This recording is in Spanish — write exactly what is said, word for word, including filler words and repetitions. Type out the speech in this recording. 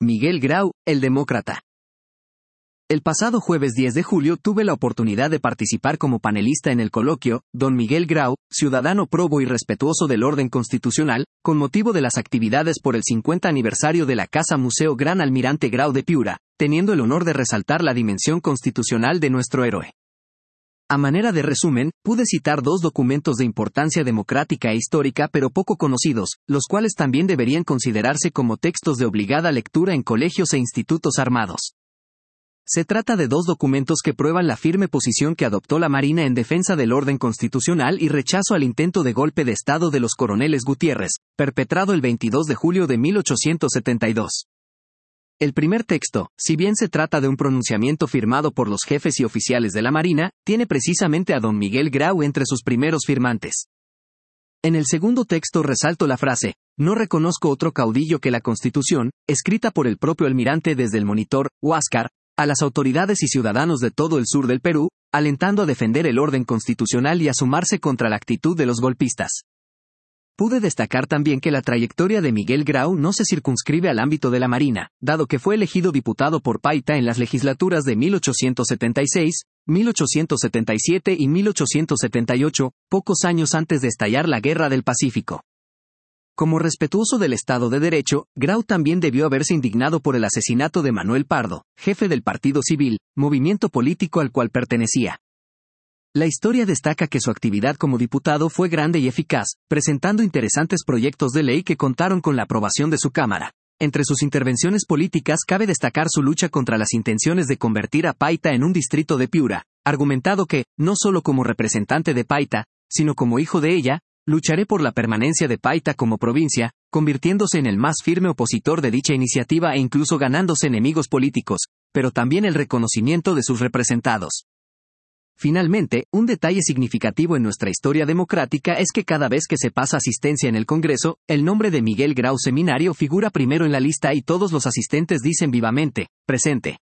Miguel Grau, el demócrata. El pasado jueves diez de julio tuve la oportunidad de participar como panelista en el coloquio, Don Miguel Grau, ciudadano probo y respetuoso del orden constitucional, con motivo de las actividades por el cincuenta aniversario de la Casa Museo Gran Almirante Grau de Piura, teniendo el honor de resaltar la dimensión constitucional de nuestro héroe. A manera de resumen, pude citar dos documentos de importancia democrática e histórica pero poco conocidos, los cuales también deberían considerarse como textos de obligada lectura en colegios e institutos armados. Se trata de dos documentos que prueban la firme posición que adoptó la Marina en defensa del orden constitucional y rechazo al intento de golpe de Estado de los coroneles Gutiérrez, perpetrado el veintidós de julio de mil ochocientos setenta y dos. El primer texto, si bien se trata de un pronunciamiento firmado por los jefes y oficiales de la Marina, tiene precisamente a don Miguel Grau entre sus primeros firmantes. En el segundo texto resalto la frase, no reconozco otro caudillo que la Constitución, escrita por el propio almirante desde el monitor, Huáscar, a las autoridades y ciudadanos de todo el sur del Perú, alentando a defender el orden constitucional y a sumarse contra la actitud de los golpistas. Pude destacar también que la trayectoria de Miguel Grau no se circunscribe al ámbito de la Marina, dado que fue elegido diputado por Paita en las legislaturas de mil ochocientos setenta y seis, mil ochocientos setenta y siete y mil ochocientos setenta y ocho, pocos años antes de estallar la Guerra del Pacífico. Como respetuoso del Estado de Derecho, Grau también debió haberse indignado por el asesinato de Manuel Pardo, jefe del Partido Civil, movimiento político al cual pertenecía. La historia destaca que su actividad como diputado fue grande y eficaz, presentando interesantes proyectos de ley que contaron con la aprobación de su Cámara. Entre sus intervenciones políticas cabe destacar su lucha contra las intenciones de convertir a Paita en un distrito de Piura, argumentado que, no solo como representante de Paita, sino como hijo de ella, lucharé por la permanencia de Paita como provincia, convirtiéndose en el más firme opositor de dicha iniciativa e incluso ganándose enemigos políticos, pero también el reconocimiento de sus representados. Finalmente, un detalle significativo en nuestra historia democrática es que cada vez que se pasa asistencia en el Congreso, el nombre de Miguel Grau Seminario figura primero en la lista y todos los asistentes dicen vivamente, presente.